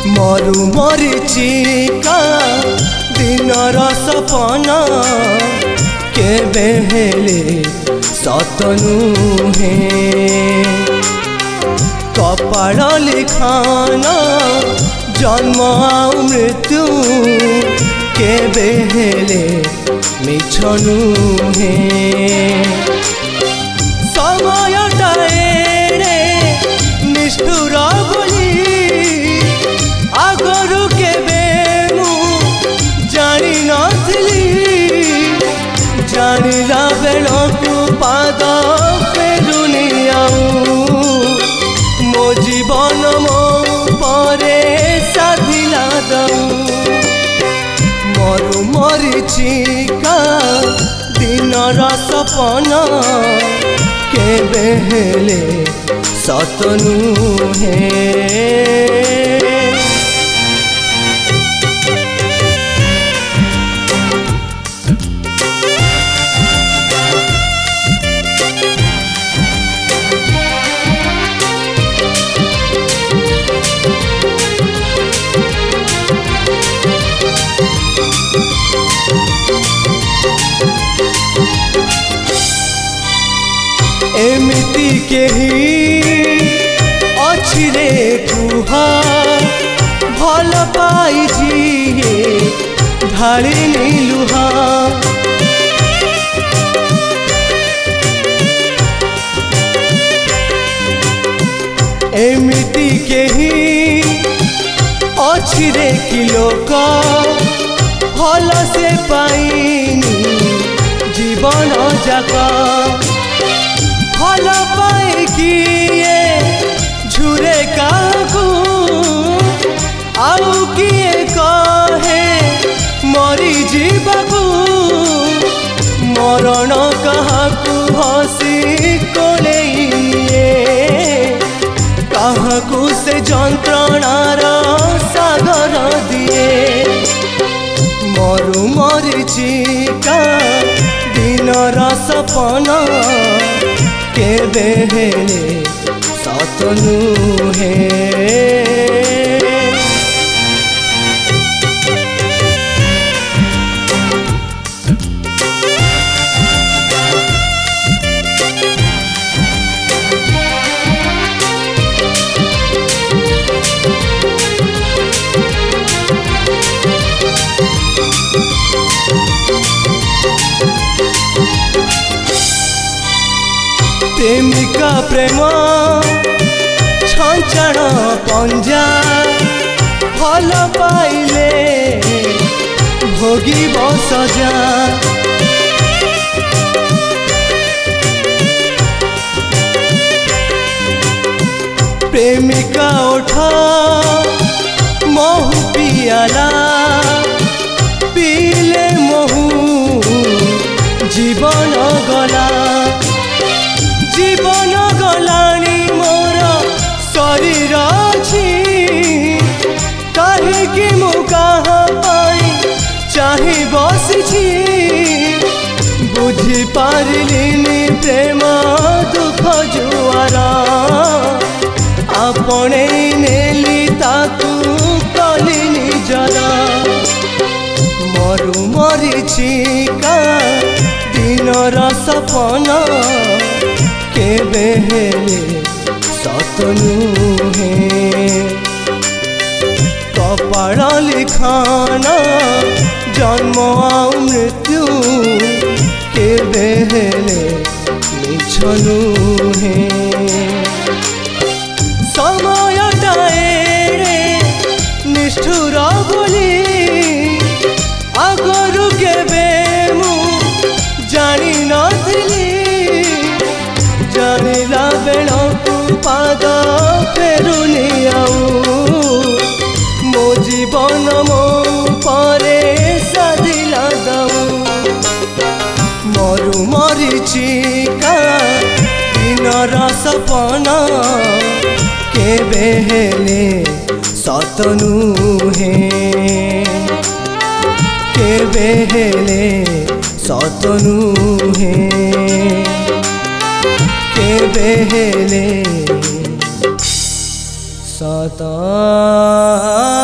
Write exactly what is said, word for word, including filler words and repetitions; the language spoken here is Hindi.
मरु मरीचिका दिनर सपना केबे हेले सत नुहे कपाल लिखाना जन्म आउ मृत्यु केबे हेले मिछ नुहे समयटा एड़े निष्ठुर बोली आगरु केबे मु जानी नथिली जानिला बेलकु पाद फेरुनी आउ मो जीवन मो परे साधिला दऊ मरु मरीचिका दिनर सपना केबे हेले सत नुहे एमिति केही अछि रे कुहा भल पाई जिए ढालिनी लुहा एमिति केही अछि रे कि लोक भल से पाइनी जीवन जाका भल पाए किए झुरे काकू आउ किए कहे मरी जीवाकू मरण काहाकू हसी कोलेइए काहाकू से जंत्रणार सागर दिए मरु मरीचिका दिनर सपना केबे हेले सत नुहे प्रेमिका प्रेम छंचण पंजा भल पाइले भोगी सजा प्रेमिका उठा महु पियाला पीले महु जीवन गला जीवन गलानी मोर शरीर अछि कहीं मु कहाँ पाई चाही बसी बुझी पारिलिनी प्रेम दुख जुआरा आपणे नेली ताकू कली निजरा मरु मरीचिका दिनर सपना केबे हेले सत नुहे कपाल लिखाना जन्म आउ मृत्यु केबे हेले मिछ नुहे समयटा एड़े निष्ठुर बोली आगरु केबे मु जानी नथिली जानिला बेलकु पाद फेरुनी आउ मो जीवन मो परे साधिला दऊ मरु मरीचिका दिनर सपना केबे हेले सत नुहे केबे हेले सत नुहे केबे हेले सत